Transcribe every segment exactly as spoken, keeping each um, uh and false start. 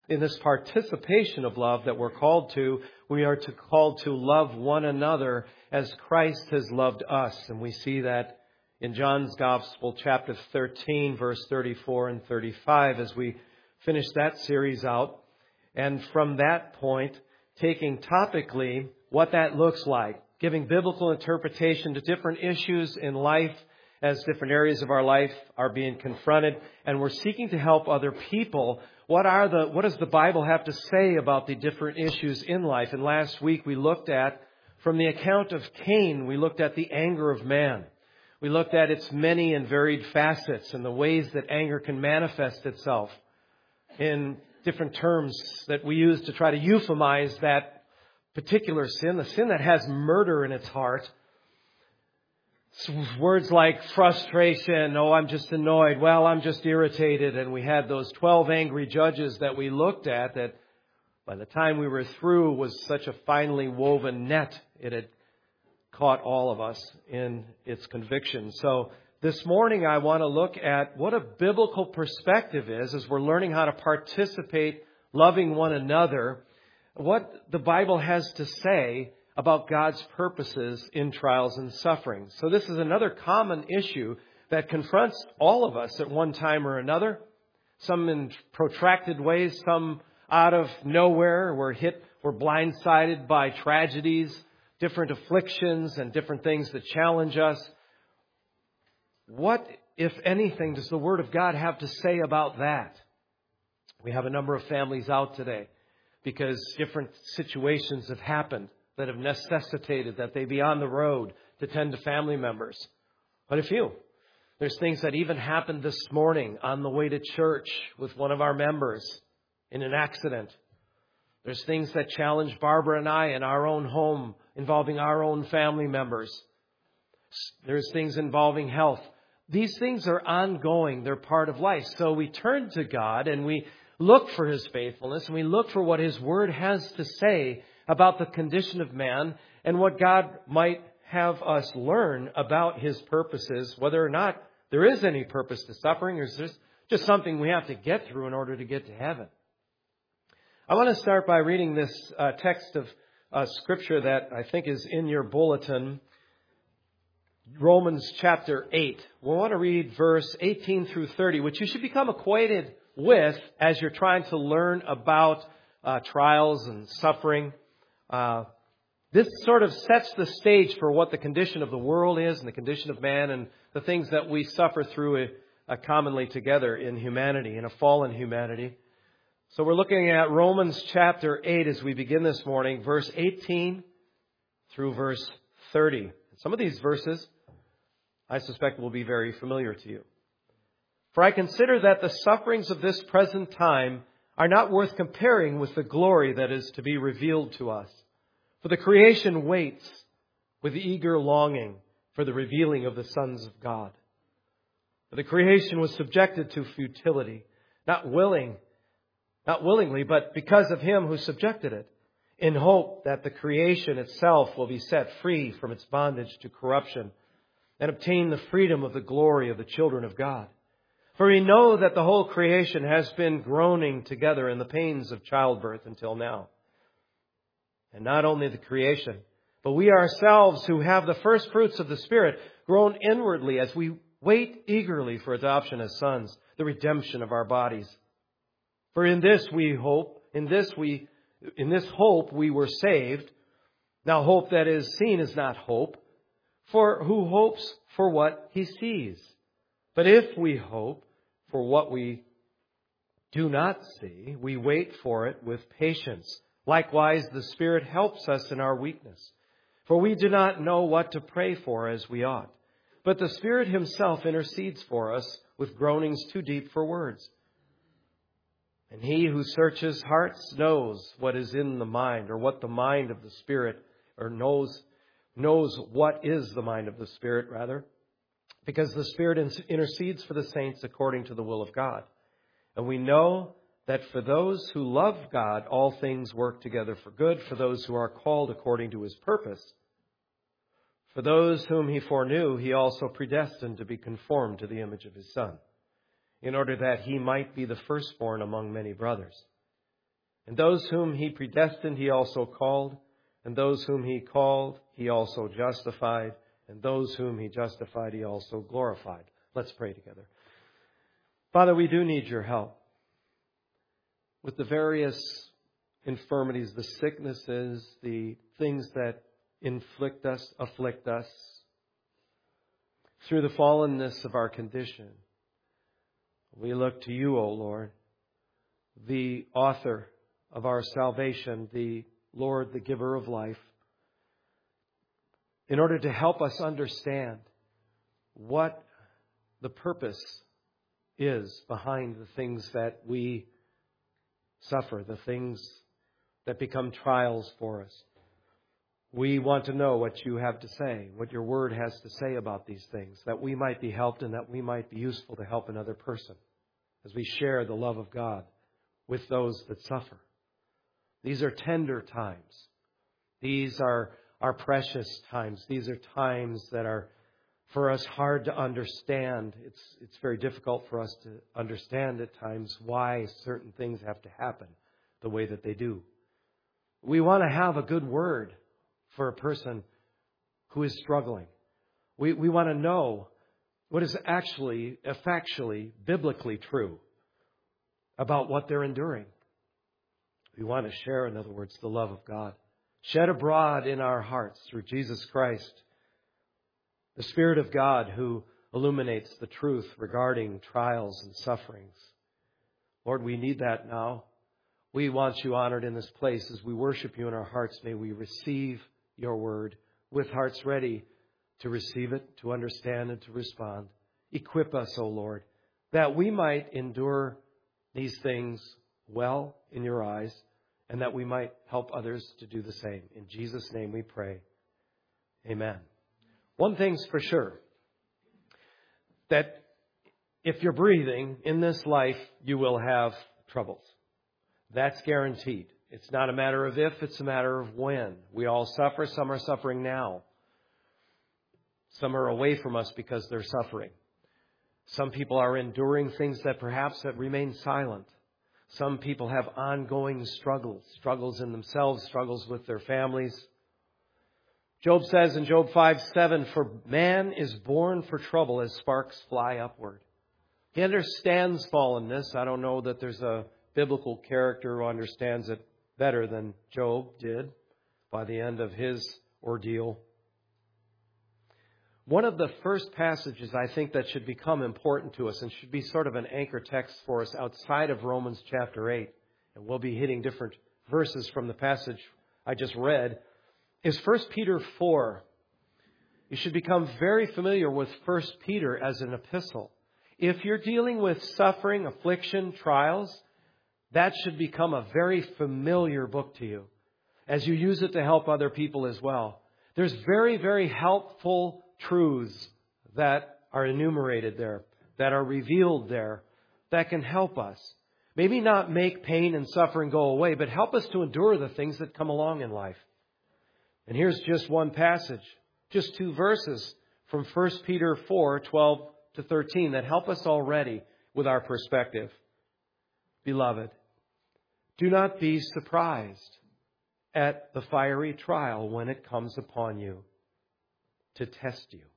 in this participation of love that we're called to, we are to called to love one another as Christ has loved us. And we see that in John's Gospel, chapter thirteen, verse thirty-four and thirty-five, as we finish that series out. And from that point, taking topically what that looks like, giving biblical interpretation to different issues in life as different areas of our life are being confronted. And we're seeking to help other people. What are the, what does the Bible have to say about the different issues in life? And last week we looked at, from the account of Cain, we looked at the anger of man. We looked at its many and varied facets and the ways that anger can manifest itself in different terms that we use to try to euphemize that particular sin, the sin that has murder in its heart. Words like frustration, oh, I'm just annoyed, well, I'm just irritated. And we had those twelve angry judges that we looked at that by the time we were through was such a finely woven net. It had caught all of us in its conviction. So this morning I want to look at what a biblical perspective is as we're learning how to participate, loving one another, what the Bible has to say about God's purposes in trials and suffering. So this is another common issue that confronts all of us at one time or another. Some in protracted ways, some out of nowhere. We're hit, we're blindsided by tragedies, different afflictions, and different things that challenge us. What, if anything, does the Word of God have to say about that? We have a number of families out today because different situations have happened that have necessitated that they be on the road to tend to family members. But a few. There's things that even happened this morning on the way to church with one of our members in an accident. There's things that challenge Barbara and I in our own home involving our own family members. There's things involving health. These things are ongoing. They're part of life. So we turn to God and we look for His faithfulness and we look for what His Word has to say about the condition of man and what God might have us learn about His purposes, whether or not there is any purpose to suffering or is this just something we have to get through in order to get to heaven. I want to start by reading this uh, text of uh, Scripture that I think is in your bulletin, Romans chapter eight. We want to read verse eighteen through thirty, which you should become acquainted with as you're trying to learn about uh, trials and suffering. Uh, this sort of sets the stage for what the condition of the world is and the condition of man and the things that we suffer through uh, commonly together in humanity, in a fallen humanity. So we're looking at Romans chapter eight as we begin this morning, verse eighteen through verse thirty. Some of these verses, I suspect, will be very familiar to you. For I consider that the sufferings of this present time are not worth comparing with the glory that is to be revealed to us. For the creation waits with eager longing for the revealing of the sons of God. For the creation was subjected to futility, not willing, not willingly, but because of Him who subjected it, in hope that the creation itself will be set free from its bondage to corruption and obtain the freedom of the glory of the children of God. For we know that the whole creation has been groaning together in the pains of childbirth until now. And not only the creation, but we ourselves who have the first fruits of the Spirit groan inwardly as we wait eagerly for adoption as sons, the redemption of our bodies. For in this we hope, in this we, in this hope we were saved. Now hope that is seen is not hope, for who hopes for what he sees? But if we hope for what we do not see, we wait for it with patience. Likewise, the Spirit helps us in our weakness. For we do not know what to pray for as we ought. But the Spirit Himself intercedes for us with groanings too deep for words. And He who searches hearts knows what is in the mind, or what the mind of the Spirit, or knows, knows what is the mind of the Spirit, rather. Because the Spirit intercedes for the saints according to the will of God. And we know that for those who love God, all things work together for good, for those who are called according to His purpose. For those whom He foreknew, He also predestined to be conformed to the image of His Son, in order that He might be the firstborn among many brothers. And those whom He predestined, He also called. And those whom He called, He also justified. And those whom He justified, He also glorified. Let's pray together. Father, we do need your help with the various infirmities, the sicknesses, the things that inflict us, afflict us, through the fallenness of our condition. We look to you, O Lord, the author of our salvation, the Lord, the giver of life, in order to help us understand what the purpose is behind the things that we suffer, the things that become trials for us. We want to know what you have to say, what your word has to say about these things, that we might be helped and that we might be useful to help another person as we share the love of God with those that suffer. These are tender times. These are our precious times. These are times that are, for us, hard to understand. It's, it's very difficult for us to understand at times why certain things have to happen the way that they do. We want to have a good word for a person who is struggling. We, we want to know what is actually, factually, biblically true about what they're enduring. We want to share, in other words, the love of God shed abroad in our hearts through Jesus Christ, the Spirit of God who illuminates the truth regarding trials and sufferings. Lord, we need that now. We want you honored in this place as we worship you in our hearts. May we receive your word with hearts ready to receive it, to understand and to respond. Equip us, O Lord, that we might endure these things well in your eyes and that we might help others to do the same. In Jesus' name we pray. Amen. One thing's for sure, that if you're breathing in this life, you will have troubles. That's guaranteed. It's not a matter of if, it's a matter of when. We all suffer. Some are suffering now. Some are away from us because they're suffering. Some people are enduring things that perhaps that remain silent. Some people have ongoing struggles, struggles in themselves, struggles with their families. Job says in Job five seven, for man is born for trouble as sparks fly upward. He understands fallenness. I don't know that there's a biblical character who understands it better than Job did by the end of his ordeal. One of the first passages I think that should become important to us and should be sort of an anchor text for us outside of Romans chapter eight, and we'll be hitting different verses from the passage I just read, is First Peter four. You should become very familiar with First Peter as an epistle. If you're dealing with suffering, affliction, trials, that should become a very familiar book to you as you use it to help other people as well. There's very, very helpful truths that are enumerated there, that are revealed there, that can help us. Maybe not make pain and suffering go away, but help us to endure the things that come along in life. And here's just one passage, just two verses from First Peter four, twelve to thirteen that help us already with our perspective. Beloved, do not be surprised at the fiery trial when it comes upon you to test you,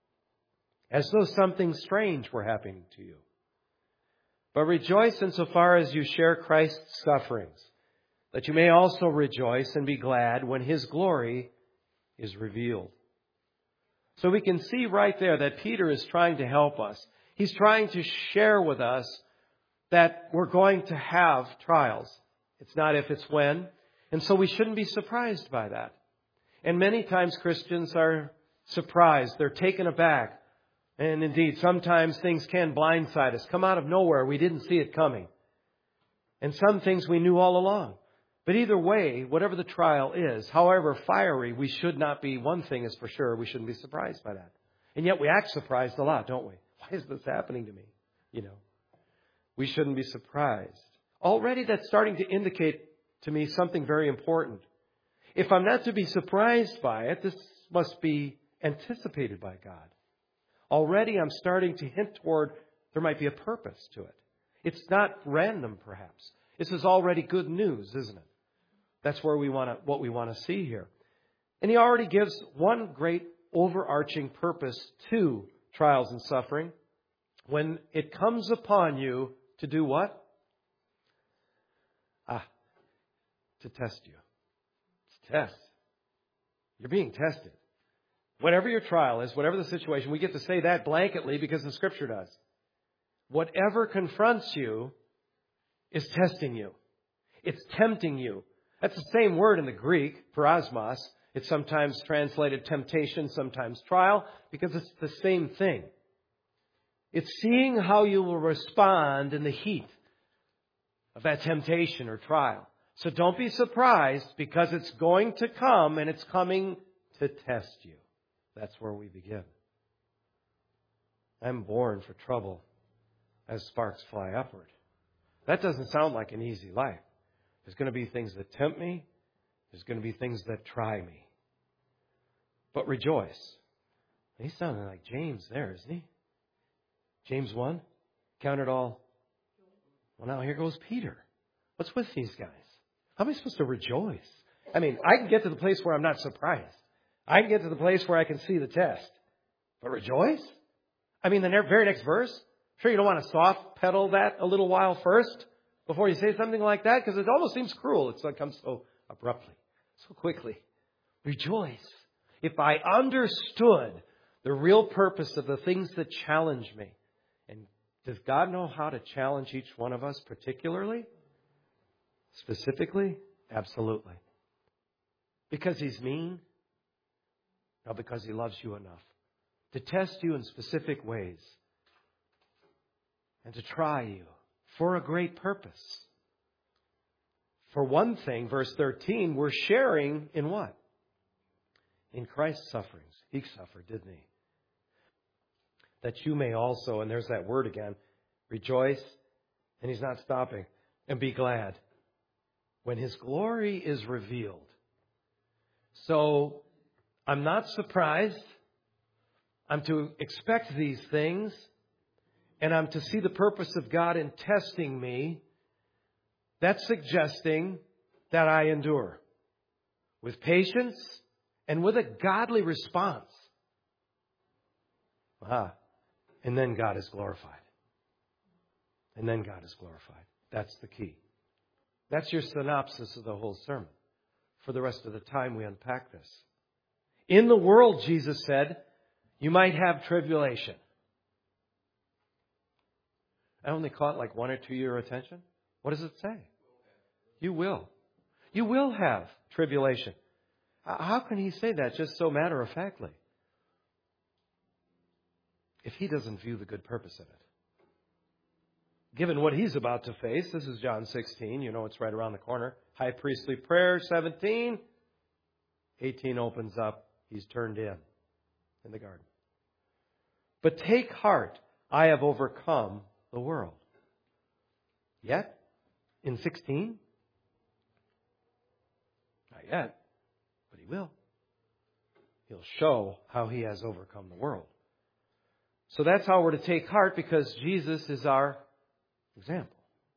as though something strange were happening to you. But rejoice insofar as you share Christ's sufferings, that you may also rejoice and be glad when His glory is revealed. So we can see right there that Peter is trying to help us. He's trying to share with us that we're going to have trials. It's not if, it's when. And so we shouldn't be surprised by that. And many times Christians are surprised. They're taken aback. And indeed, sometimes things can blindside us, come out of nowhere. We didn't see it coming. And some things we knew all along. But either way, whatever the trial is, however fiery, we should not be, one thing is for sure, we shouldn't be surprised by that. And yet we act surprised a lot, don't we? Why is this happening to me? You know, we shouldn't be surprised. Already that's starting to indicate to me something very important. If I'm not to be surprised by it, this must be anticipated by God. Already I'm starting to hint toward there might be a purpose to it. It's not random, perhaps. This is already good news, isn't it? That's where we want to, what we want to see here. And he already gives one great overarching purpose to trials and suffering. When it comes upon you to do what? Ah, to test you. It's a test. You're being tested. Whatever your trial is, whatever the situation, we get to say that blanketly because the Scripture does. Whatever confronts you is testing you. It's tempting you. That's the same word in the Greek, parasmos. It's sometimes translated temptation, sometimes trial, because it's the same thing. It's seeing how you will respond in the heat of that temptation or trial. So don't be surprised because it's going to come and it's coming to test you. That's where we begin. I'm born for trouble as sparks fly upward. That doesn't sound like an easy life. There's going to be things that tempt me. There's going to be things that try me. But rejoice. He's sounding like James there, isn't he? James one, count it all. Well, now here goes Peter. What's with these guys? How am I supposed to rejoice? I mean, I can get to the place where I'm not surprised. I can get to the place where I can see the test. But rejoice? I mean, the very next verse, sure you don't want to soft pedal that a little while first before you say something like that, because it almost seems cruel. It's, it comes so abruptly, so quickly. Rejoice. If I understood the real purpose of the things that challenge me, and does God know how to challenge each one of us particularly? Specifically? Absolutely. Because He's mean? No, because He loves you enough to test you in specific ways and to try you for a great purpose. For one thing, verse thirteen, we're sharing in what? In Christ's sufferings. He suffered, didn't He? That you may also, and there's that word again, rejoice, and He's not stopping, and be glad when His glory is revealed. So, I'm not surprised. I'm to expect these things, and I'm to see the purpose of God in testing me. That's suggesting that I endure with patience and with a godly response. Ah, and then God is glorified. And then God is glorified. That's the key. That's your synopsis of the whole sermon. For the rest of the time, we unpack this. In the world, Jesus said, you might have tribulation. I only caught like one or two your attention. What does it say? You will. You will have tribulation. How can He say that just so matter-of-factly? If He doesn't view the good purpose of it. Given what He's about to face, this is John sixteen. You know it's right around the corner. High priestly prayer, seventeen. eighteen opens up. He's turned in, in the garden. But take heart, I have overcome the world. Yet, in sixteen, not yet, but He will. He'll show how He has overcome the world. So that's how we're to take heart, because Jesus is our example.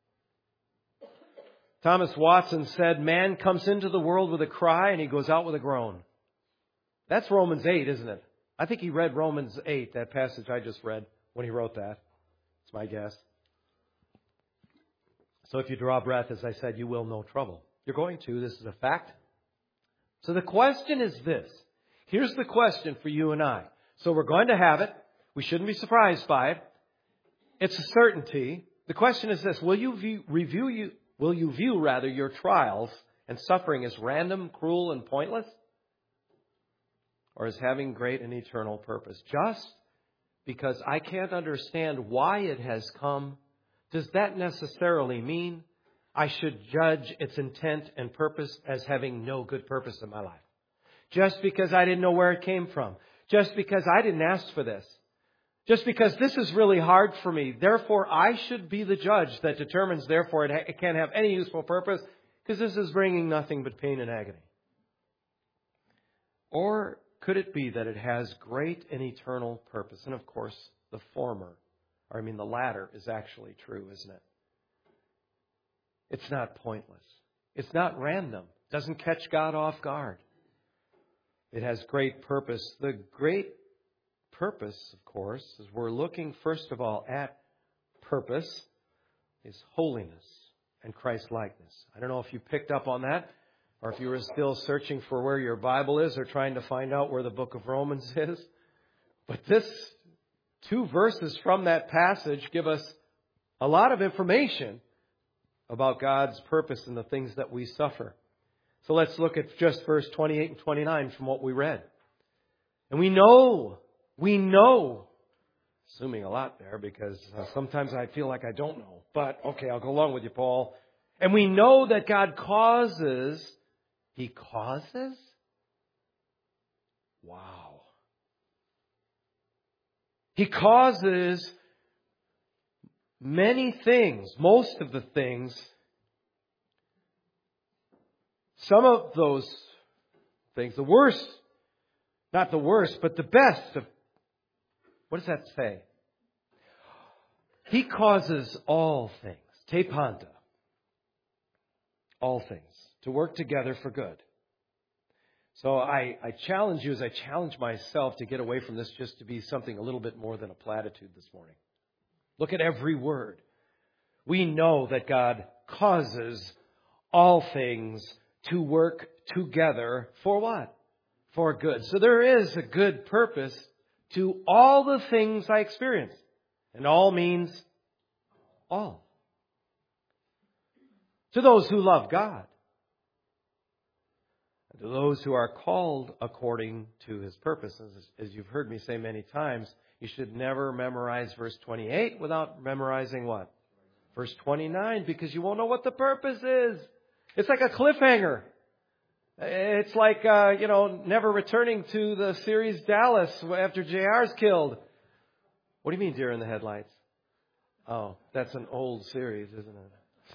Thomas Watson said, man comes into the world with a cry and he goes out with a groan. That's Romans eight, isn't it? I think he read Romans eight, that passage I just read, when he wrote that. It's my guess. So if you draw breath, as I said, you will know trouble. You're going to. This is a fact. So the question is this. Here's the question for you and I. So we're going to have it. We shouldn't be surprised by it. It's a certainty. The question is this. Will you view, review you, will you view rather your trials and suffering as random, cruel, and pointless? Or as having great and eternal purpose? Just because I can't understand why it has come, does that necessarily mean I should judge its intent and purpose as having no good purpose in my life? Just because I didn't know where it came from. Just because I didn't ask for this. Just because this is really hard for me. Therefore, I should be the judge that determines, therefore, it, ha- it can't have any useful purpose because this is bringing nothing but pain and agony. Or could it be that it has great and eternal purpose? And of course, the former, or I mean the latter, is actually true, isn't it? It's not pointless. It's not random. It doesn't catch God off guard. It has great purpose. The great purpose, of course, is we're looking first of all at purpose, is holiness and Christ-likeness. I don't know if you picked up on that, or if you were still searching for where your Bible is or trying to find out where the book of Romans is. But this two verses from that passage give us a lot of information about God's purpose and the things that we suffer. So let's look at just verse twenty-eight and twenty-nine from what we read. And we know, we know, assuming a lot there because uh, sometimes I feel like I don't know. But okay, I'll go along with you, Paul. And we know that God causes, He causes? Wow. He causes many things, most of the things. Some of those things, the worst, not the worst, but the best of, what does that say? He causes all things, te panta, all things, to work together for good. So I, I challenge you as I challenge myself to get away from this just to be something a little bit more than a platitude this morning. Look at every word. We know that God causes all things to work together for what? For good. So there is a good purpose to all the things I experience. And all means all. To those who love God. And to those who are called according to His purposes. As you've heard me say many times, you should never memorize verse twenty-eight without memorizing what? Verse twenty-nine, because you won't know what the purpose is. It's like a cliffhanger. It's like, uh, you know, never returning to the series Dallas after J R's killed. What do you mean, deer in the headlights? Oh, that's an old series, isn't it?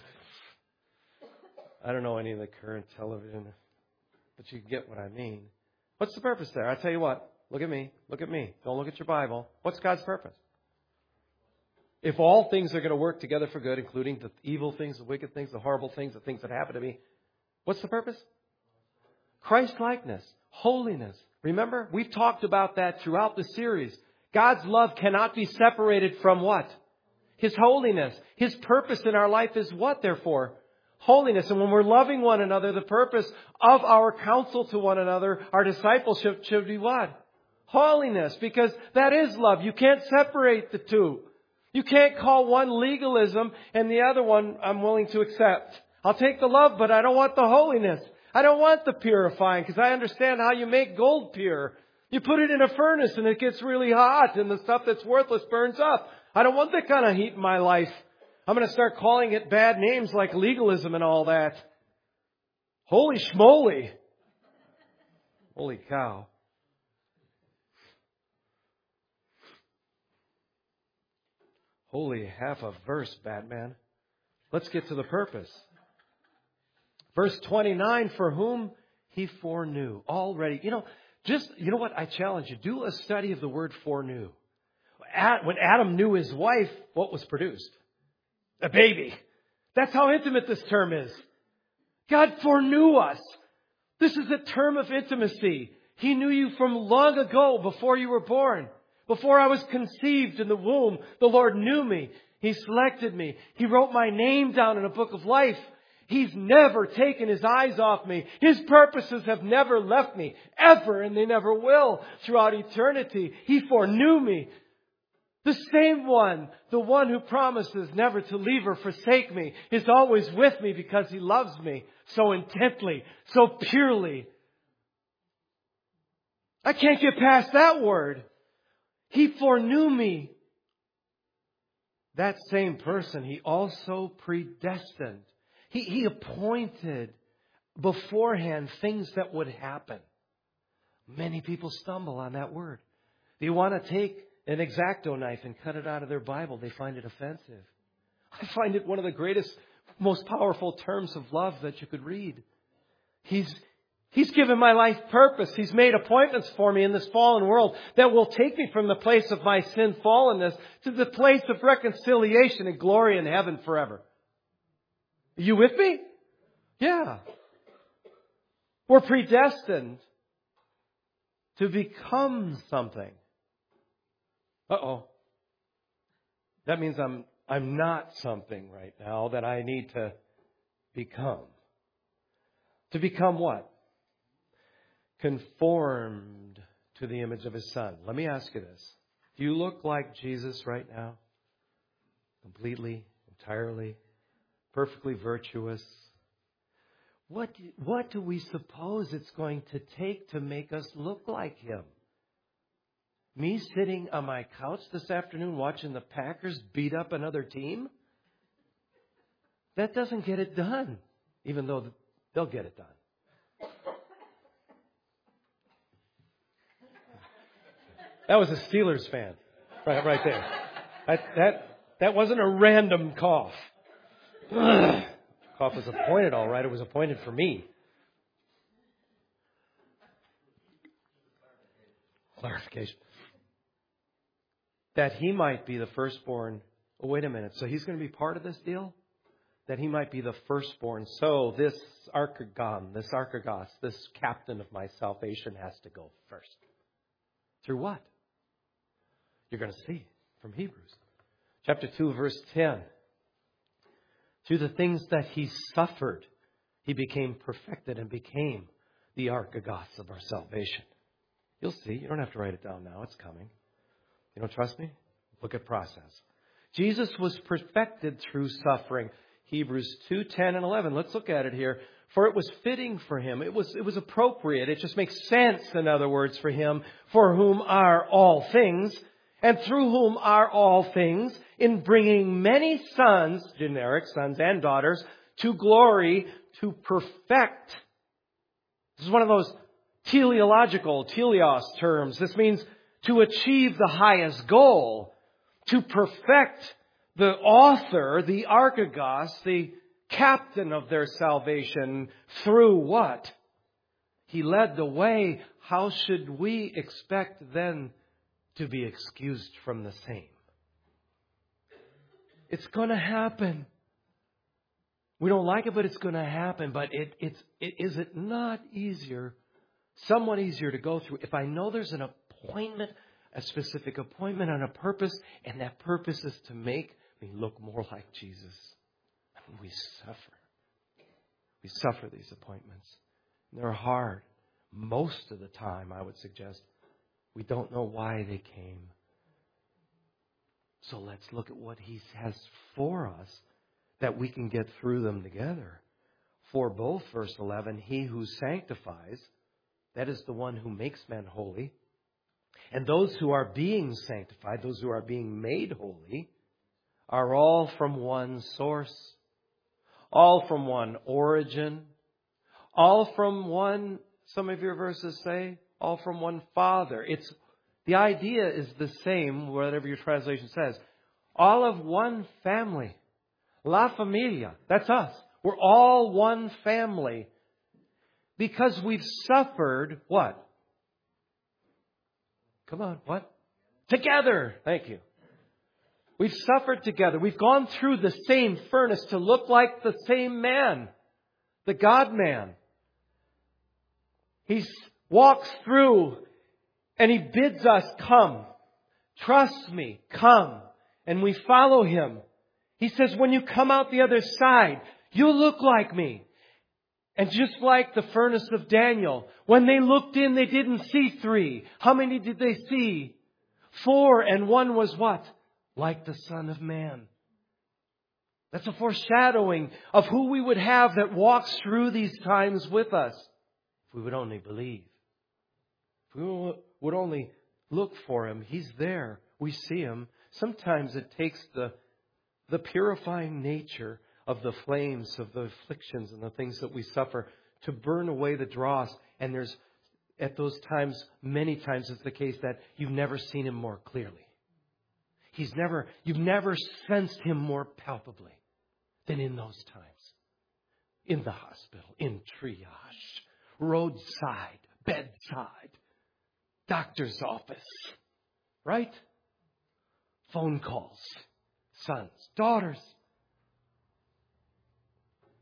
I don't know any of the current television, but you get what I mean. What's the purpose there? I tell you what, look at me, look at me. Don't look at your Bible. What's God's purpose? If all things are going to work together for good, including the evil things, the wicked things, the horrible things, the things that happen to me, what's the purpose? Christ-likeness, holiness. Remember, we've talked about that throughout the series. God's love cannot be separated from what? His holiness. His purpose in our life is what, therefore? Holiness. And when we're loving one another, the purpose of our counsel to one another, our discipleship should be what? Holiness. Because that is love. You can't separate the two. You can't call one legalism and the other one I'm willing to accept. I'll take the love, but I don't want the holiness. I don't want the purifying because I understand how you make gold pure. You put it in a furnace and it gets really hot and the stuff that's worthless burns up. I don't want that kind of heat in my life. I'm going to start calling it bad names like legalism and all that. Holy schmoly. Holy cow. Holy half a verse, Batman. Let's get to the purpose. Verse twenty-nine, for whom He foreknew already. You know, just, you know what? I challenge you. Do a study of the word foreknew. When Adam knew his wife, what was produced? A baby. That's how intimate this term is. God foreknew us. This is a term of intimacy. He knew you from long ago, before you were born. Before I was conceived in the womb, the Lord knew me. He selected me. He wrote my name down in a book of life. He's never taken His eyes off me. His purposes have never left me, ever, and they never will throughout eternity. He foreknew me. The same one, the one who promises never to leave or forsake me, is always with me because He loves me so intently, so purely. I can't get past that word. He foreknew me. That same person He also predestined. He, he appointed beforehand things that would happen. Many people stumble on that word. They want to take an X-Acto knife and cut it out of their Bible. They find it offensive. I find it one of the greatest, most powerful terms of love that you could read. He's, he's given my life purpose. He's made appointments for me in this fallen world that will take me from the place of my sin fallenness to the place of reconciliation and glory in heaven forever. Are you with me? Yeah. We're predestined to become something. Uh-oh. That means I'm I'm not something right now that I need to become. To become what? Conformed to the image of His Son. Let me ask you this. Do you look like Jesus right now? Completely, entirely, perfectly virtuous. What do, what do we suppose it's going to take to make us look like Him? Me sitting on my couch this afternoon watching the Packers beat up another team? That doesn't get it done, even though they'll get it done. That was a Steelers fan, right, right there. That that that wasn't a random cough. Cough was appointed, all right. It was appointed for me. Clarification. That He might be the firstborn. Oh, wait a minute. So He's going to be part of this deal? That He might be the firstborn. So this archegon, this archegos, this captain of my salvation has to go first. Through what? You're going to see from Hebrews. Chapter two, verse ten. Through the things that He suffered, He became perfected and became the archegos of our salvation. You'll see. You don't have to write it down now. It's coming. You don't trust me? Look at process. Jesus was perfected through suffering. Hebrews two, ten, and eleven. Let's look at it here. For it was fitting for Him. It was, it was appropriate. It just makes sense, in other words, for Him, for whom are all things, and through whom are all things, in bringing many sons, generic sons and daughters, to glory, to perfect. This is one of those teleological, teleos terms. This means to achieve the highest goal, to perfect the author, the archegos, the captain of their salvation through what? He led the way. How should we expect then to be excused from the same? It's going to happen. We don't like it, but it's going to happen. But it, it's, it, is it not easier, somewhat easier to go through if I know there's an appointment, a specific appointment on a purpose, and that purpose is to make me look more like Jesus? I mean, we suffer. We suffer these appointments. They're hard. Most of the time, I would suggest, we don't know why they came. So let's look at what He has for us that we can get through them together. For both, verse eleven, He who sanctifies, that is the one who makes men holy, and those who are being sanctified, those who are being made holy, are all from one source, all from one origin, all from one, some of your verses say, all from one Father. It's the idea is the same, whatever your translation says. All of one family. La familia. That's us. We're all one family. Because we've suffered what? Come on, what? Together. Thank you. We've suffered together. We've gone through the same furnace to look like the same man. The God-man. He walks through and He bids us come. Trust me, come. And we follow Him. He says, when you come out the other side, you'll look like me. And just like the furnace of Daniel, when they looked in, they didn't see three. How many did they see? Four, and one was what? Like the Son of Man. That's a foreshadowing of who we would have that walks through these times with us. If we would only believe. If we would only look for Him. He's there. We see Him. Sometimes it takes the, the purifying nature of the flames, of the afflictions and the things that we suffer to burn away the dross. And there's, at those times, many times it's the case that you've never seen Him more clearly. He's never, you've never sensed Him more palpably than in those times. In the hospital, in triage, roadside, bedside, doctor's office, right? Phone calls, sons, daughters.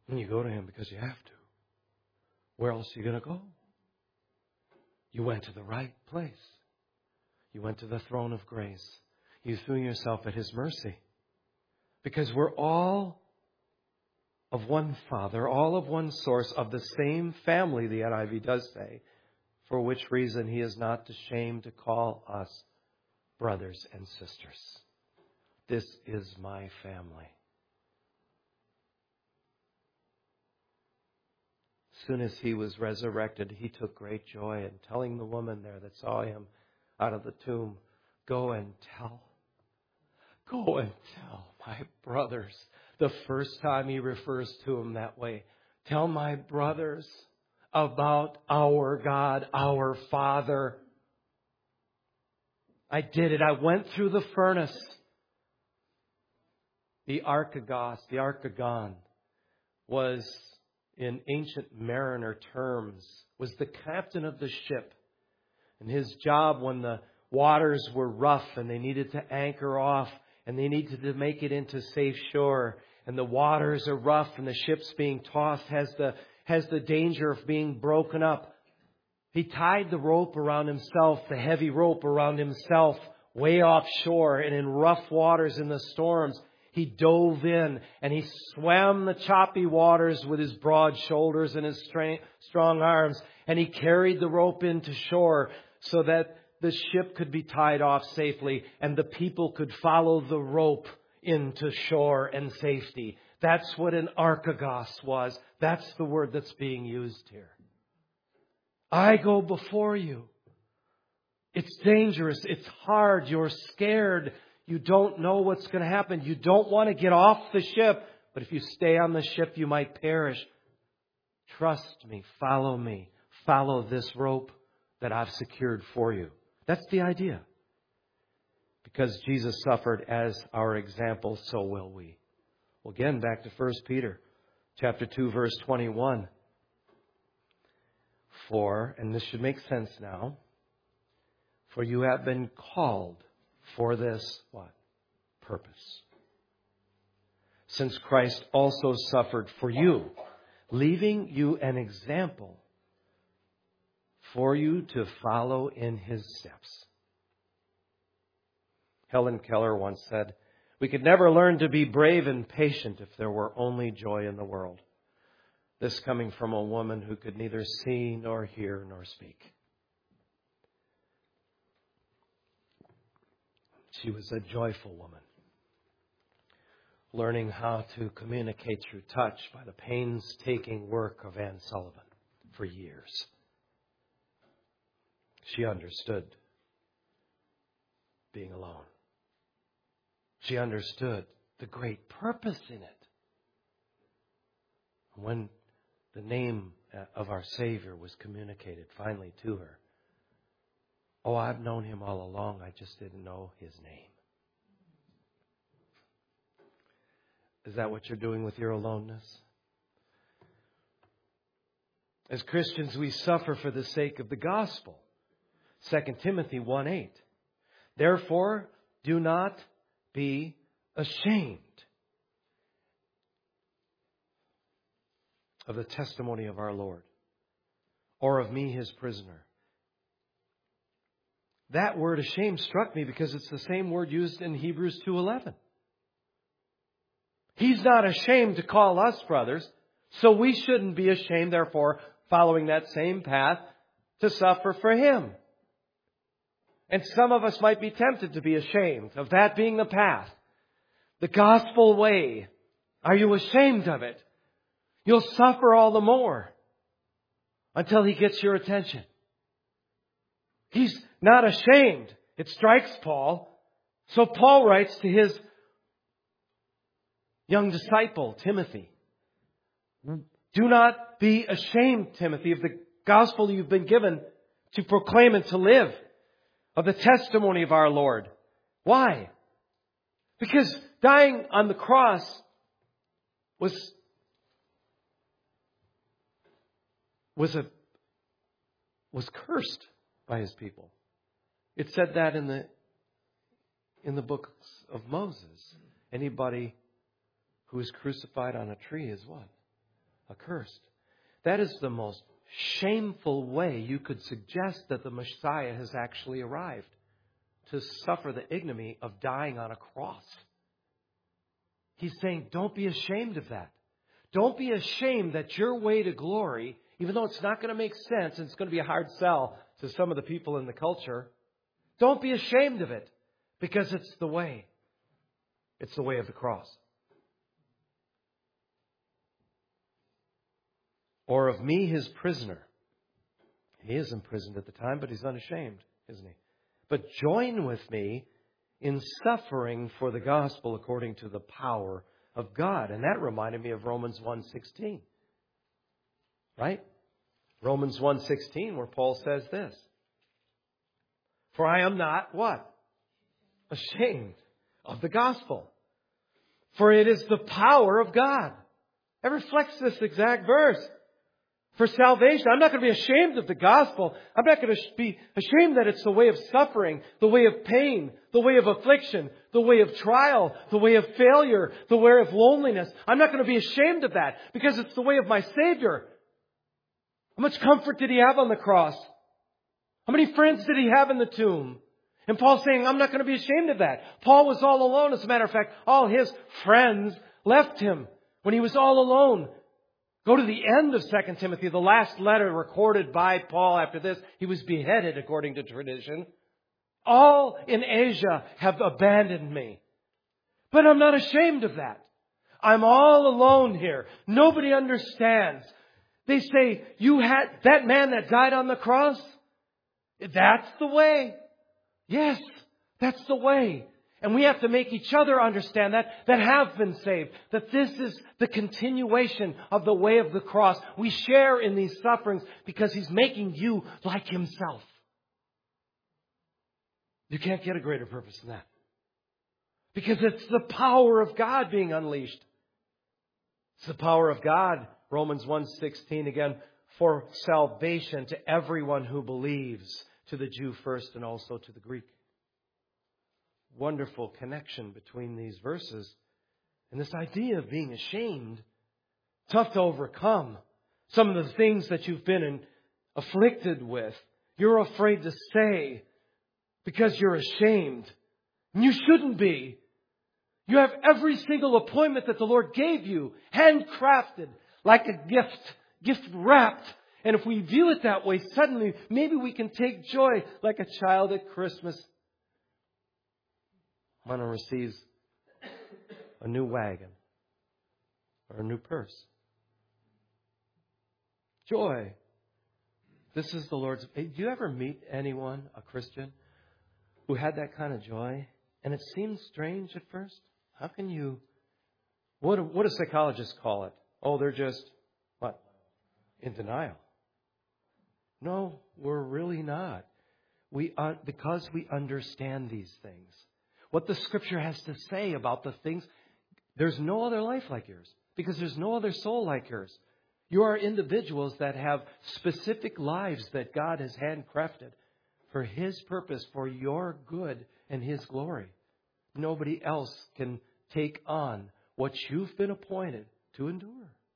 And you go to Him because you have to. Where else are you going to go? You went to the right place. You went to the throne of grace. You threw yourself at His mercy. Because we're all of one Father, all of one source, of the same family, the N I V does say, for which reason He is not ashamed to call us brothers and sisters. This is my family. As soon as He was resurrected, He took great joy in telling the woman there that saw Him out of the tomb, go and tell, go and tell my brothers. The first time He refers to them that way. Tell my brothers about our God, our Father. I did it. I went through the furnace. The Archegos, the Archegon, was, in ancient mariner terms, was the captain of the ship. And his job when the waters were rough and they needed to anchor off and they needed to make it into safe shore, and the waters are rough and the ship's being tossed, has the, has the danger of being broken up. He tied the rope around himself, the heavy rope around himself, way offshore, and in rough waters in the storms, he dove in and he swam the choppy waters with his broad shoulders and his strong arms. And he carried the rope into shore so that the ship could be tied off safely and the people could follow the rope into shore and safety. That's what an Archegos was. That's the word that's being used here. I go before you. It's dangerous. It's hard. You're scared. You don't know what's going to happen. You don't want to get off the ship. But if you stay on the ship, you might perish. Trust me. Follow me. Follow this rope that I've secured for you. That's the idea. Because Jesus suffered as our example, so will we. Well, again, back to First Peter chapter two, verse twenty-one. For, and this should make sense now, for you have been called for this, what? Purpose. Since Christ also suffered for you, leaving you an example for you to follow in His steps. Helen Keller once said, we could never learn to be brave and patient if there were only joy in the world. This coming from a woman who could neither see nor hear nor speak. She was a joyful woman, learning how to communicate through touch by the painstaking work of Anne Sullivan for years. She understood being alone. She understood the great purpose in it. When the name of our Savior was communicated finally to her, oh, I've known Him all along. I just didn't know His name. Is that what you're doing with your aloneness? As Christians, we suffer for the sake of the gospel. Second Timothy one eight. Therefore, do not be ashamed of the testimony of our Lord, or of me, His prisoner. That word ashamed struck me because it's the same word used in Hebrews two eleven. He's not ashamed to call us brothers, so we shouldn't be ashamed, therefore, following that same path, to suffer for Him. And some of us might be tempted to be ashamed of that being the path. The gospel way. Are you ashamed of it? You'll suffer all the more until He gets your attention. He's not ashamed. It strikes Paul. So Paul writes to his young disciple, Timothy, do not be ashamed, Timothy, of the gospel you've been given to proclaim and to live, of the testimony of our Lord. Why? Because dying on the cross was, was, a, was cursed by His people. It said that in the, in the books of Moses. Anybody who is crucified on a tree is what? accursed. That is the most shameful way you could suggest that the Messiah has actually arrived, to suffer the ignominy of dying on a cross. He's saying, don't be ashamed of that. Don't be ashamed that your way to glory, even though it's not going to make sense and it's going to be a hard sell to some of the people in the culture, don't be ashamed of it, because it's the way. It's the way of the cross. Or of me, his prisoner. He is imprisoned at the time, but he's unashamed, isn't he? But join with me in suffering for the gospel according to the power of God. And that reminded me of Romans one sixteen. Right? Romans one sixteen, where Paul says this. For I am not, what? Ashamed of the gospel. For it is the power of God. That reflects this exact verse. For salvation, I'm not going to be ashamed of the gospel. I'm not going to be ashamed that it's the way of suffering, the way of pain, the way of affliction, the way of trial, the way of failure, the way of loneliness. I'm not going to be ashamed of that, because it's the way of my Savior. How much comfort did He have on the cross? How many friends did He have in the tomb? And Paul's saying, I'm not going to be ashamed of that. Paul was all alone. As a matter of fact, all his friends left him when he was all alone. Go to the end of Second Timothy, the last letter recorded by Paul after this. He was beheaded according to tradition. All in Asia have abandoned me. But I'm not ashamed of that. I'm all alone here. Nobody understands. They say, you had that man that died on the cross? That's the way. Yes, that's the way. And we have to make each other understand that, that have been saved. That this is the continuation of the way of the cross. We share in these sufferings because He's making you like Himself. You can't get a greater purpose than that. Because it's the power of God being unleashed. It's the power of God. Romans one sixteen again. For salvation to everyone who believes. To the Jew first and also to the Greek. Wonderful connection between these verses. And this idea of being ashamed, tough to overcome. Some of the things that you've been in, afflicted with, you're afraid to say because you're ashamed. And you shouldn't be. You have every single appointment that the Lord gave you, handcrafted, like a gift, gift wrapped. And if we view it that way, suddenly maybe we can take joy like a child at Christmas. When one receives a new wagon or a new purse. Joy. This is the Lord's. Do you ever meet anyone, a Christian, who had that kind of joy? And it seems strange at first. How can you... What, what do psychologists call it? Oh, they're just, what? In denial. No, we're really not. We uh, because we understand these things. What the Scripture has to say about the things. There's no other life like yours. Because there's no other soul like yours. You are individuals that have specific lives that God has handcrafted for His purpose, for your good and His glory. Nobody else can take on what you've been appointed to endure.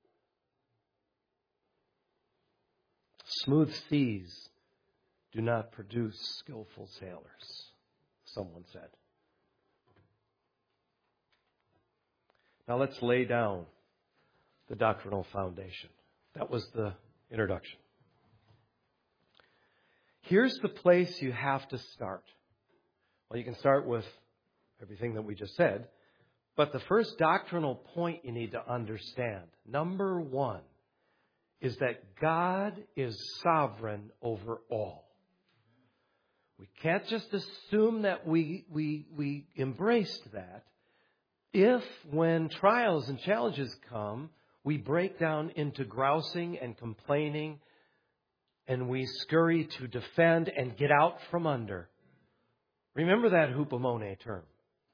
Smooth seas do not produce skillful sailors, someone said. Now let's lay down the doctrinal foundation. That was the introduction. Here's the place you have to start. Well, you can start with everything that we just said. But the first doctrinal point you need to understand, number one, is that God is sovereign over all. We can't just assume that we, we, we embraced that. If, when trials and challenges come, we break down into grousing and complaining, and we scurry to defend and get out from under. Remember that hupomone term.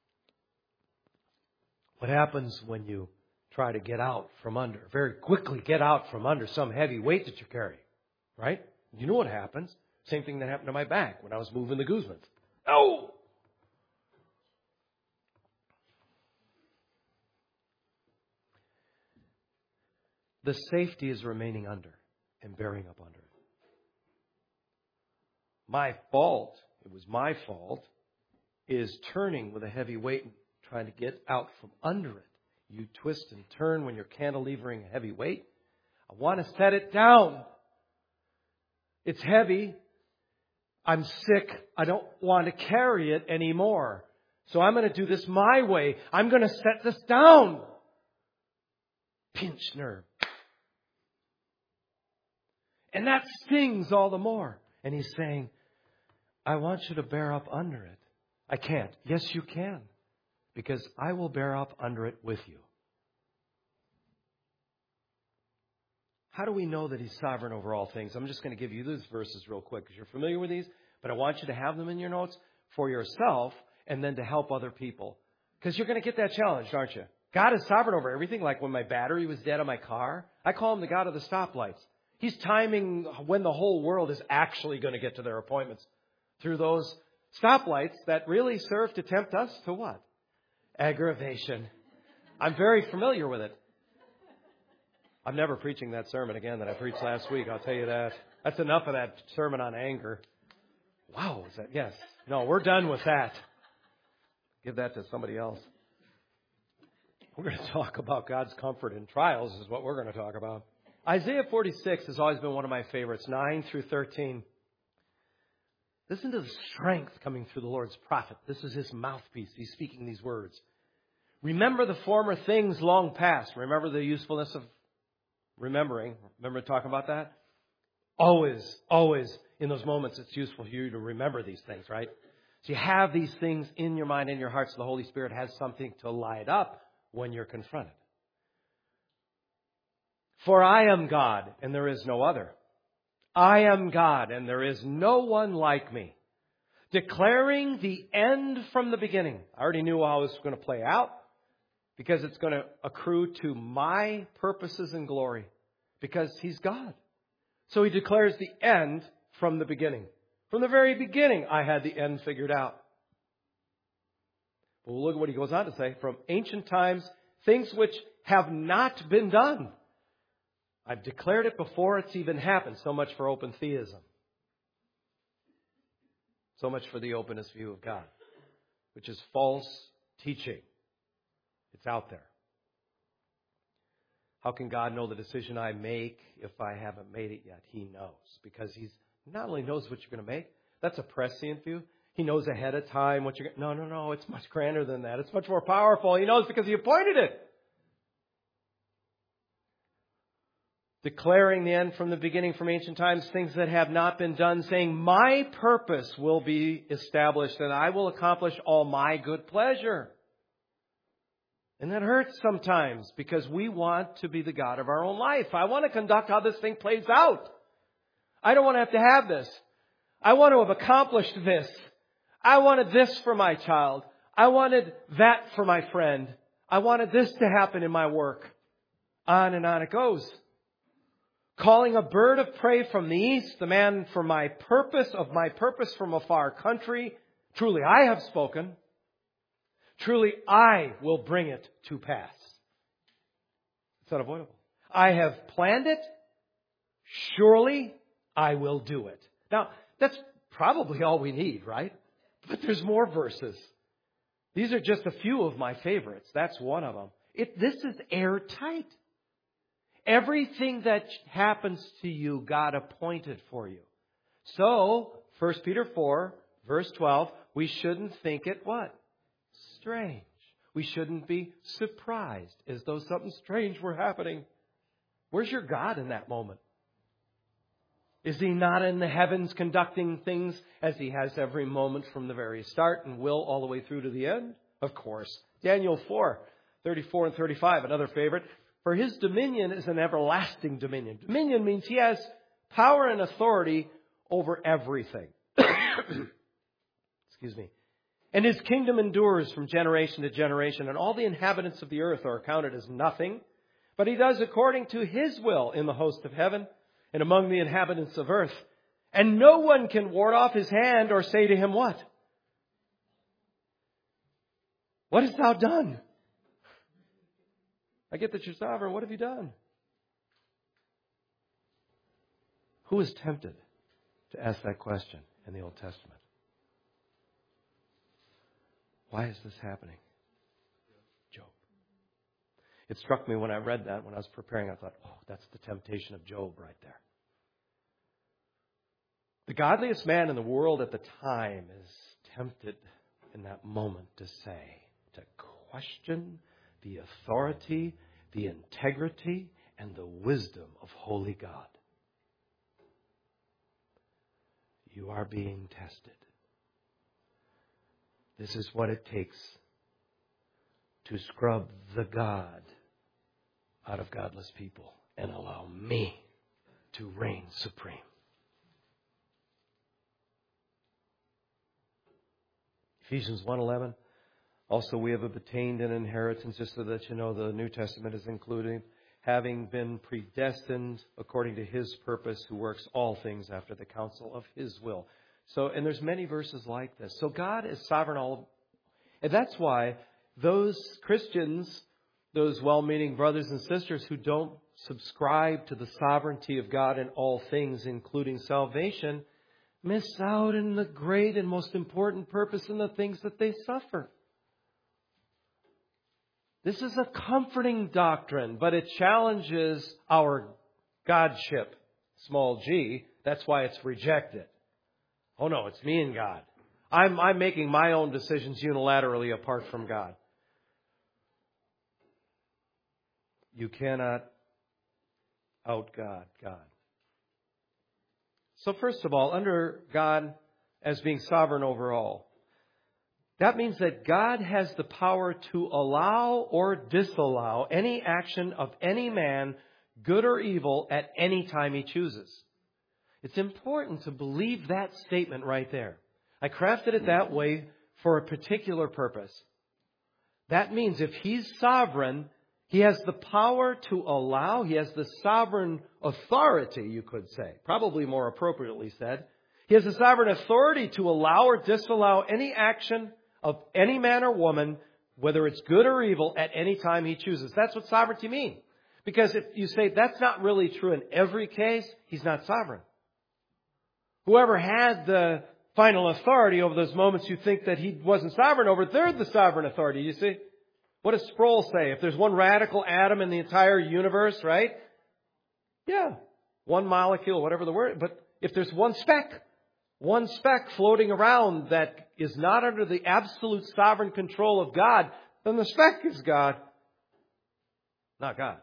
What happens when you try to get out from under? Very quickly get out from under some heavy weight that you carry. Right? You know what happens. Same thing that happened to my back when I was moving the Guzmans. Oh! The safety is remaining under and bearing up under it. My fault, it was my fault, is turning with a heavy weight and trying to get out from under it. You twist and turn when you're cantilevering a heavy weight. I want to set it down. It's heavy. I'm sick. I don't want to carry it anymore. So I'm going to do this my way. I'm going to set this down. Pinch nerve. And that stings all the more. And He's saying, I want you to bear up under it. I can't. Yes, you can. Because I will bear up under it with you. How do we know that He's sovereign over all things? I'm just going to give you these verses real quick because you're familiar with these. But I want you to have them in your notes for yourself and then to help other people. Because you're going to get that challenge, aren't you? God is sovereign over everything. Like when my battery was dead on my car, I call Him the God of the stoplights. He's timing when the whole world is actually going to get to their appointments through those stoplights that really serve to tempt us to what? Aggravation. I'm very familiar with it. I'm never preaching that sermon again that I preached last week. I'll tell you that. That's enough of that sermon on anger. Wow, is that? Yes. No, we're done with that. Give that to somebody else. We're going to talk about God's comfort in trials is what we're going to talk about. Isaiah forty-six has always been one of my favorites, nine through thirteen. Listen to the strength coming through the Lord's prophet. This is His mouthpiece. He's speaking these words. Remember the former things long past. Remember the usefulness of remembering. Remember talking about that? Always, always in those moments it's useful for you to remember these things, right? So you have these things in your mind, in your heart, so the Holy Spirit has something to light up when you're confronted. For I am God, and there is no other. I am God, and there is no one like me. Declaring the end from the beginning. I already knew how this was going to play out because it's going to accrue to my purposes and glory because He's God. So He declares the end from the beginning. From the very beginning, I had the end figured out. Well, look at what He goes on to say. From ancient times, things which have not been done. I've declared it before it's even happened. So much for open theism. So much for the openest view of God, which is false teaching. It's out there. How can God know the decision I make if I haven't made it yet? He knows. Because He's not only knows what you're going to make. That's a prescient view. He knows ahead of time what you're going to... No, no, no. It's much grander than that. It's much more powerful. He knows because He appointed it. Declaring the end from the beginning, from ancient times, things that have not been done, saying, my purpose will be established and I will accomplish all my good pleasure. And that hurts sometimes because we want to be the God of our own life. I want to conduct how this thing plays out. I don't want to have to have this. I want to have accomplished this. I wanted this for my child. I wanted that for my friend. I wanted this to happen in my work. On and on it goes. Calling a bird of prey from the east, the man for my purpose, of my purpose from a far country. Truly I have spoken. Truly I will bring it to pass. It's unavoidable. I have planned it. Surely I will do it. Now, that's probably all we need, right? But there's more verses. These are just a few of my favorites. That's one of them. It, this is airtight. Everything that happens to you, God appointed for you. So, First Peter four, verse twelve, we shouldn't think it what? Strange. We shouldn't be surprised as though something strange were happening. Where's your God in that moment? Is He not in the heavens conducting things as He has every moment from the very start and will all the way through to the end? Of course. Daniel four, thirty-four and thirty-five, another favorite. For His dominion is an everlasting dominion. Dominion means He has power and authority over everything. Excuse me. And His kingdom endures from generation to generation, and all the inhabitants of the earth are accounted as nothing. But He does according to His will in the host of heaven and among the inhabitants of earth. And no one can ward off His hand or say to Him, what? What hast thou done? I get that you're sovereign. What have you done? Who is tempted to ask that question in the Old Testament? Why is this happening? Job. It struck me when I read that, when I was preparing, I thought, oh, that's the temptation of Job right there. The godliest man in the world at the time is tempted in that moment to say, to question the authority, the integrity, and the wisdom of holy God. You are being tested. This is what it takes to scrub the God out of godless people and allow me to reign supreme. Ephesians one eleven. Also, we have obtained an inheritance, just so that you know the New Testament is including, having been predestined according to His purpose, who works all things after the counsel of His will. So, and there's many verses like this. So God is sovereign all, and that's why those Christians, those well-meaning brothers and sisters who don't subscribe to the sovereignty of God in all things, including salvation, miss out in the great and most important purpose in the things that they suffer. This is a comforting doctrine, but it challenges our Godship, small g. That's why it's rejected. Oh no, it's me and God. I'm, I'm making my own decisions unilaterally apart from God. You cannot out-God God. So first of all, under God as being sovereign over all, that means that God has the power to allow or disallow any action of any man, good or evil, at any time He chooses. It's important to believe that statement right there. I crafted it that way for a particular purpose. That means if He's sovereign, He has the power to allow, He has the sovereign authority, you could say, probably more appropriately said. He has the sovereign authority to allow or disallow any action of any man or woman, whether it's good or evil, at any time He chooses. That's what sovereignty means. Because if you say that's not really true in every case, He's not sovereign. Whoever had the final authority over those moments you think that He wasn't sovereign over, they're the sovereign authority, you see. What does Sproul say? If there's one radical atom in the entire universe, right? Yeah, one molecule, whatever the word. But if there's one speck, one speck floating around that is not under the absolute sovereign control of God, then the speck is God, not God.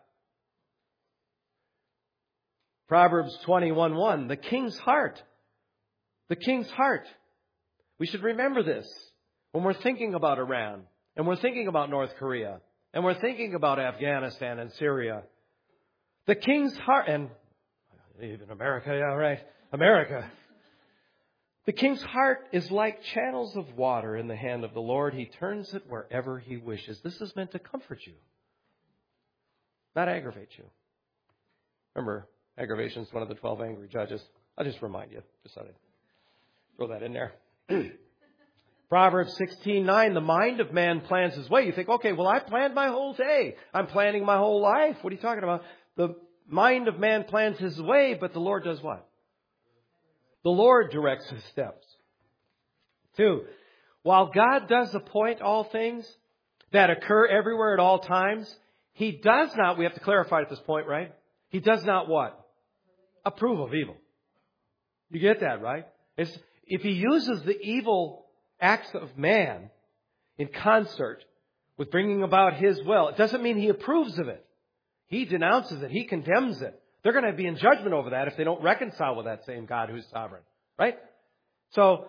Proverbs twenty-one one, the king's heart. The king's heart. We should remember this when we're thinking about Iran, and we're thinking about North Korea, and we're thinking about Afghanistan and Syria. The king's heart, and even America, yeah, right, America. The king's heart is like channels of water in the hand of the Lord. He turns it wherever He wishes. This is meant to comfort you, not aggravate you. Remember, aggravation is one of the twelve angry judges. I'll just remind you. Just thought I'd throw that in there. Proverbs sixteen nine, the mind of man plans his way. You think, okay, well, I planned my whole day. I'm planning my whole life. What are you talking about? The mind of man plans his way, but the Lord does what? The Lord directs his steps. Two, while God does appoint all things that occur everywhere at all times, He does not, we have to clarify at this point, right? He does not what? Approve of evil. You get that, right? It's, if He uses the evil acts of man in concert with bringing about His will, it doesn't mean He approves of it. He denounces it. He condemns it. They're going to be in judgment over that if they don't reconcile with that same God who's sovereign. Right? So,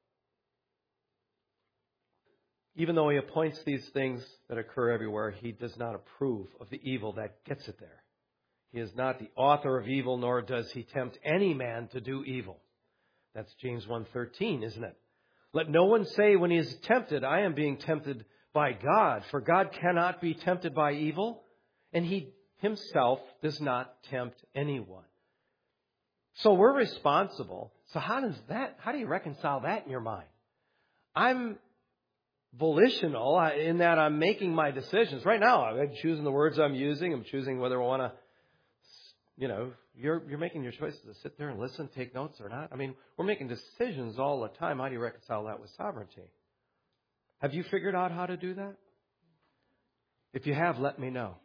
even though He appoints these things that occur everywhere, He does not approve of the evil that gets it there. He is not the author of evil, nor does He tempt any man to do evil. That's James one thirteen, isn't it? Let no one say when he is tempted, I am being tempted by God. For God cannot be tempted by evil, and He Himself does not tempt anyone. So we're responsible. So how does that, how do you reconcile that in your mind? I'm volitional in that I'm making my decisions. Right now, I'm choosing the words I'm using. I'm choosing whether I want to you know, you're you're making your choices to sit there and listen, take notes or not. I mean, we're making decisions all the time. How do you reconcile that with sovereignty? Have you figured out how to do that? If you have, let me know.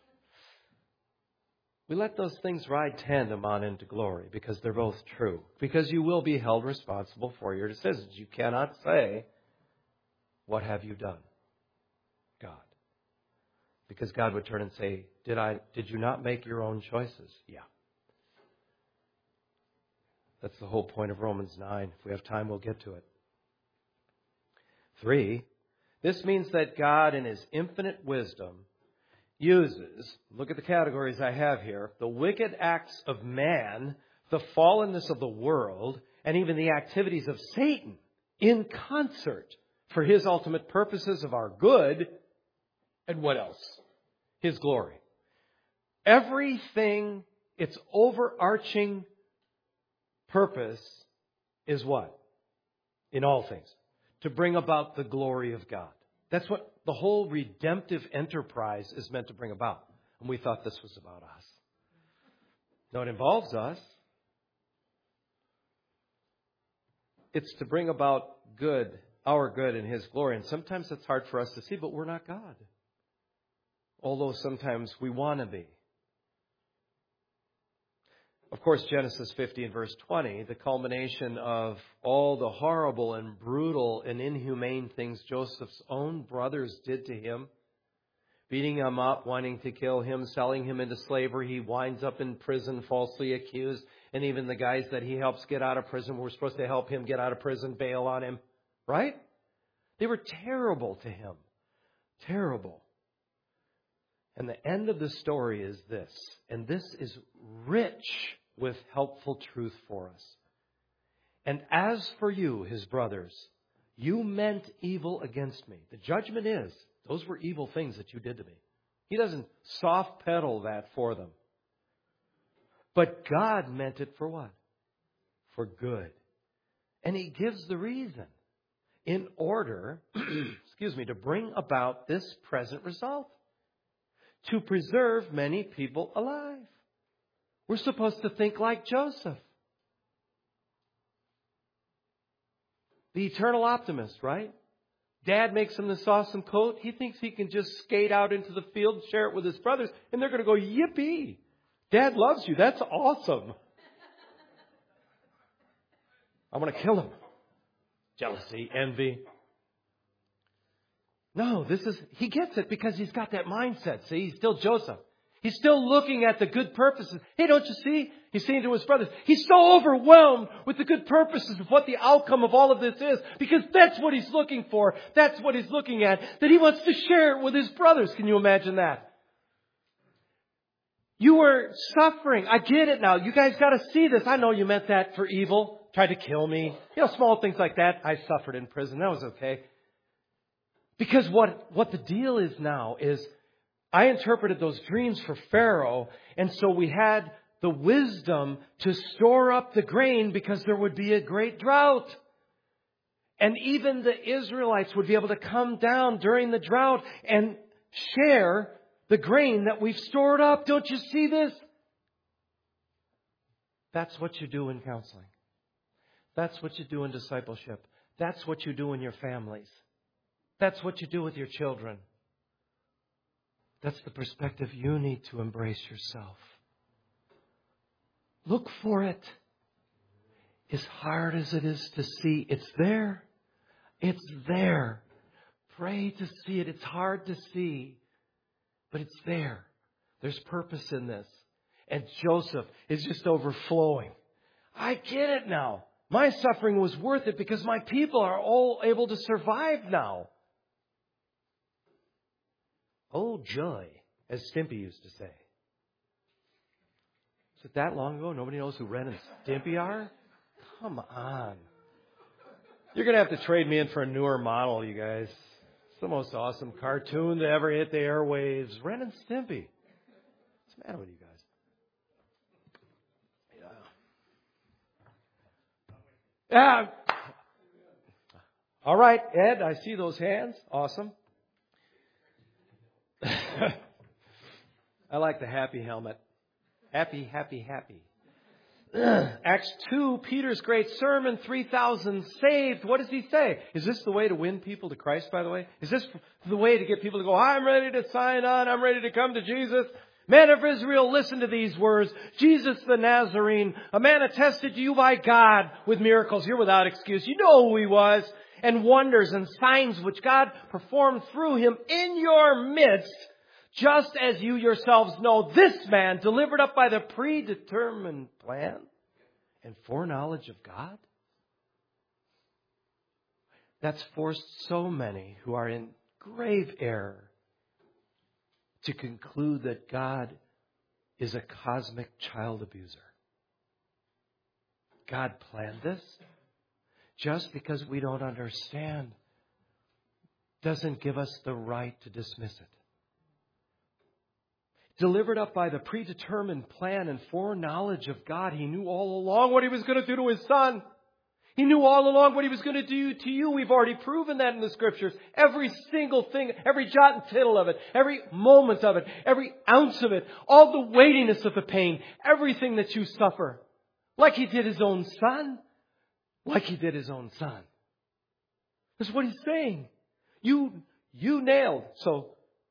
We let those things ride tandem on into glory because they're both true. Because you will be held responsible for your decisions. You cannot say, what have you done, God? Because God would turn and say, did I? Did you not make your own choices? Yeah. That's the whole point of Romans nine. If we have time, we'll get to it. Three, this means that God in His infinite wisdom uses, look at the categories I have here, the wicked acts of man, the fallenness of the world, and even the activities of Satan in concert for His ultimate purposes of our good, and what else? His glory. Everything, its overarching purpose is what? In all things. To bring about the glory of God. That's what the whole redemptive enterprise is meant to bring about. And we thought this was about us. No, it involves us. It's to bring about good, our good and His glory. And sometimes it's hard for us to see, but we're not God. Although sometimes we want to be. Of course, Genesis fifty and verse twenty, the culmination of all the horrible and brutal and inhumane things Joseph's own brothers did to him, beating him up, wanting to kill him, selling him into slavery. He winds up in prison, falsely accused. And even the guys that he helps get out of prison were supposed to help him get out of prison, bail on him. Right? They were terrible to him. Terrible. And the end of the story is this, and this is rich with helpful truth for us. And as for you, his brothers, you meant evil against me. The judgment is, those were evil things that you did to me. He doesn't soft pedal that for them. But God meant it for what? For good. And He gives the reason in order, excuse me, to bring about this present result. To preserve many people alive. We're supposed to think like Joseph. The eternal optimist, right? Dad makes him this awesome coat. He thinks he can just skate out into the field and share it with his brothers. And they're going to go, yippee. Dad loves you. That's awesome. I want to kill him. Jealousy, envy. No, this is, he gets it because he's got that mindset. See, he's still Joseph. He's still looking at the good purposes. Hey, don't you see? He's saying to his brothers, he's so overwhelmed with the good purposes of what the outcome of all of this is because that's what he's looking for. That's what he's looking at, that he wants to share it with his brothers. Can you imagine that? You were suffering. I get it now. You guys got to see this. I know you meant that for evil. Tried to kill me. You know, small things like that. I suffered in prison. That was okay. Because what, what the deal is now is I interpreted those dreams for Pharaoh. And so we had the wisdom to store up the grain because there would be a great drought. And even the Israelites would be able to come down during the drought and share the grain that we've stored up. Don't you see this? That's what you do in counseling. That's what you do in discipleship. That's what you do in your families. That's what you do with your children. That's the perspective you need to embrace yourself. Look for it. As hard as it is to see, it's there. It's there. Pray to see it. It's hard to see, but it's there. There's purpose in this. And Joseph is just overflowing. I get it now. My suffering was worth it because my people are all able to survive now. Oh, joy, as Stimpy used to say. Is it that long ago? Nobody knows who Ren and Stimpy are? Come on. You're going to have to trade me in for a newer model, you guys. It's the most awesome cartoon to ever hit the airwaves. Ren and Stimpy. What's the matter with you guys? Yeah. Yeah. All right, Ed, I see those hands. Awesome. I like the happy helmet. Happy, happy, happy. Acts two, Peter's great sermon, three thousand saved. What does he say? Is this the way to win people to Christ, by the way? Is this the way to get people to go, I'm ready to sign on, I'm ready to come to Jesus? Men of Israel, listen to these words. Jesus the Nazarene, a man attested to you by God with miracles. You're without excuse. You know who he was. And wonders and signs which God performed through him in your midst, just as you yourselves know, this man delivered up by the predetermined plan and foreknowledge of God. That's forced so many who are in grave error to conclude that God is a cosmic child abuser. God planned this. Just because we don't understand doesn't give us the right to dismiss it. Delivered up by the predetermined plan and foreknowledge of God, he knew all along what he was going to do to his son. He knew all along what he was going to do to you. We've already proven that in the scriptures. Every single thing, every jot and tittle of it, every moment of it, every ounce of it, all the weightiness of the pain, everything that you suffer, like he did his own son. Like he did his own son. That's what he's saying. You, you nailed. So,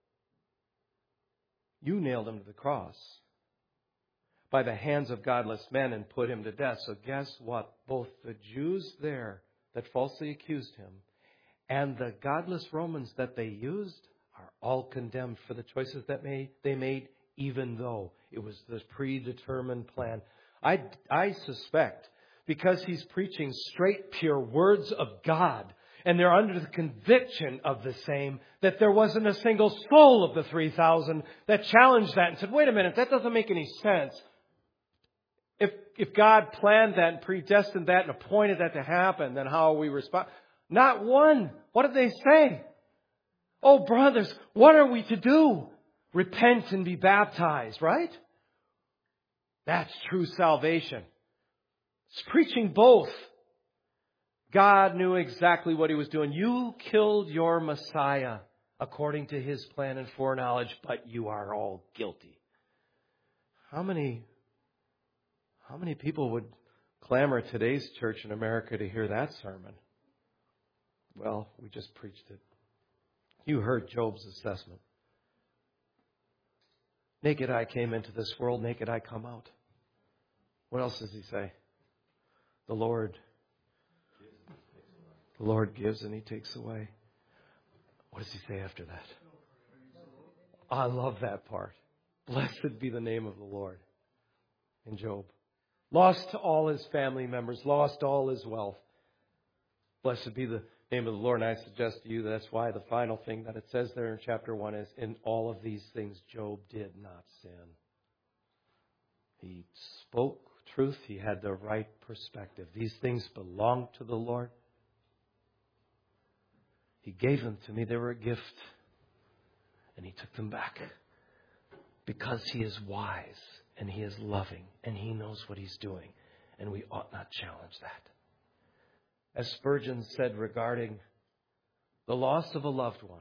you nailed him to the cross by the hands of godless men and put him to death. So guess what? Both the Jews there that falsely accused him and the godless Romans that they used are all condemned for the choices that made, they made, even though it was the predetermined plan. I, I suspect, because he's preaching straight, pure words of God, and they're under the conviction of the same, that there wasn't a single soul of the three thousand that challenged that and said, wait a minute, that doesn't make any sense. If if God planned that and predestined that and appointed that to happen, then how are we respond? Not one. What did they say? Oh, brothers, what are we to do? Repent and be baptized, right? That's true salvation. It's preaching both. God knew exactly what he was doing. You killed your Messiah according to his plan and foreknowledge, but you are all guilty. How many, how many people would clamor today's church in America to hear that sermon? Well, we just preached it. You heard Job's assessment. Naked I came into this world, naked I come out. What else does he say? The Lord, the Lord gives and he takes away. What does he say after that? I love that part. Blessed be the name of the Lord. In Job. Lost all his family members, lost all his wealth. Blessed be the name of the Lord. And I suggest to you that's why the final thing that it says there in chapter one is, in all of these things, Job did not sin. He spoke truth. He had the right perspective. These things belong to the Lord. He gave them to me. They were a gift. And he took them back. Because he is wise and he is loving and he knows what he's doing. And we ought not challenge that. As Spurgeon said regarding the loss of a loved one,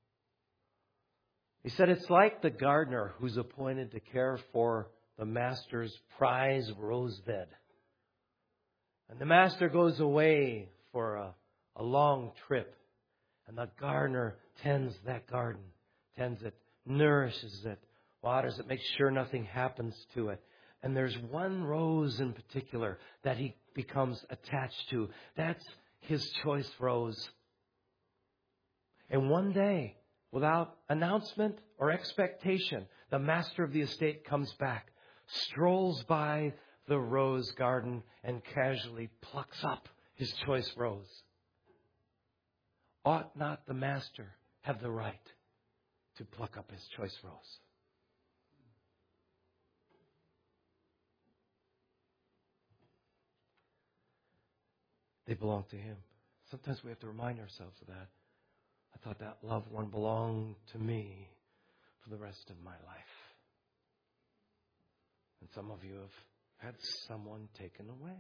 he said it's like the gardener who's appointed to care for the master's prize rose bed. And the master goes away for a, a long trip. And the gardener tends that garden, tends it, nourishes it, waters it, makes sure nothing happens to it. And there's one rose in particular that he becomes attached to. That's his choice rose. And one day, without announcement or expectation, the master of the estate comes back, strolls by the rose garden, and casually plucks up his choice rose. Ought not the master have the right to pluck up his choice rose? They belong to him. Sometimes we have to remind ourselves of that. I thought that loved one belonged to me for the rest of my life. And some of you have had someone taken away.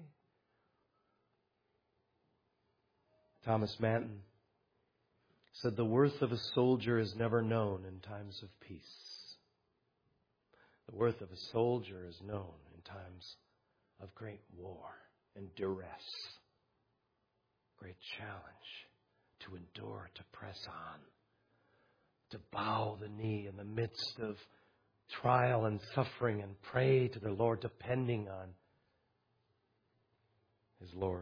Thomas Manton said, the worth of a soldier is never known in times of peace. The worth of a soldier is known in times of great war and duress. Great challenge to endure, to press on, to bow the knee in the midst of trial and suffering and pray to the Lord, depending on His Lord.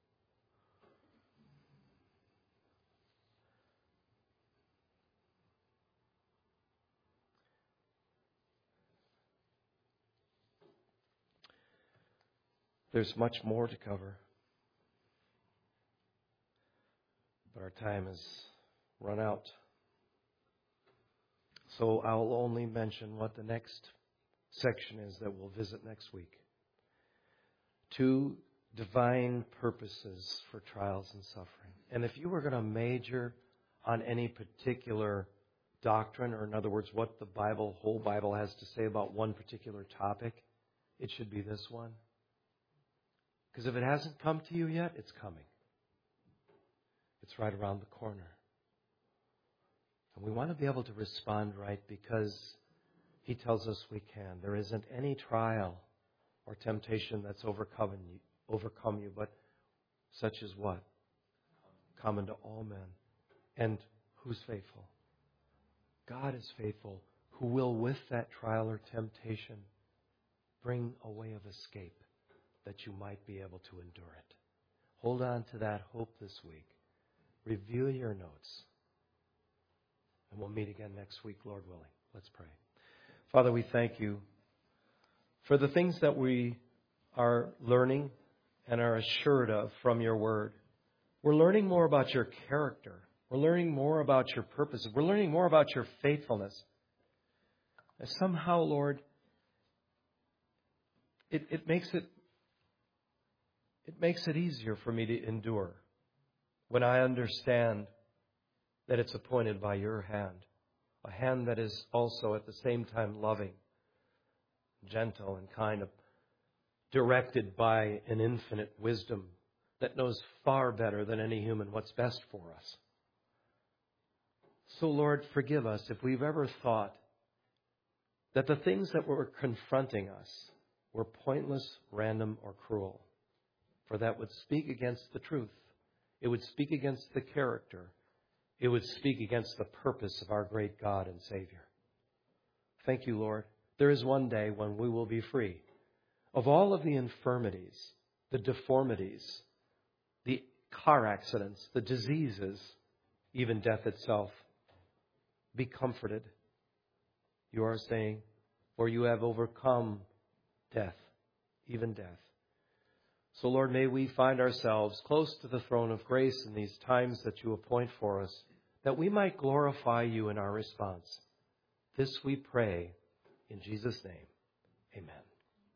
There's much more to cover, but our time has run out. So I'll only mention what the next section is that we'll visit next week. Two divine purposes for trials and suffering. And if you were going to major on any particular doctrine, or in other words, what the Bible, whole Bible has to say about one particular topic, it should be this one. Because if it hasn't come to you yet, it's coming. It's right around the corner. And we want to be able to respond right because He tells us we can. There isn't any trial or temptation that's overcome you, overcome you, but such as what? Common to all men. And who's faithful? God is faithful, who will, with that trial or temptation, bring a way of escape that you might be able to endure it. Hold on to that hope this week. Review your notes. And we'll meet again next week, Lord willing. Let's pray. Father, we thank You for the things that we are learning and are assured of from Your Word. We're learning more about Your character. We're learning more about Your purposes. We're learning more about Your faithfulness. And somehow, Lord, it, it makes it It makes it easier for me to endure when I understand that it's appointed by Your hand, a hand that is also at the same time loving, gentle, and kind of directed by an infinite wisdom that knows far better than any human what's best for us. So, Lord, forgive us if we've ever thought that the things that were confronting us were pointless, random, or cruel. For that would speak against the truth. It would speak against the character. It would speak against the purpose of our great God and Savior. Thank You, Lord. There is one day when we will be free of all of the infirmities, the deformities, the car accidents, the diseases, even death itself. Be comforted. You are saying, for You have overcome death, even death. So, Lord, may we find ourselves close to the throne of grace in these times that You appoint for us, that we might glorify You in our response. This we pray in Jesus' name. Amen.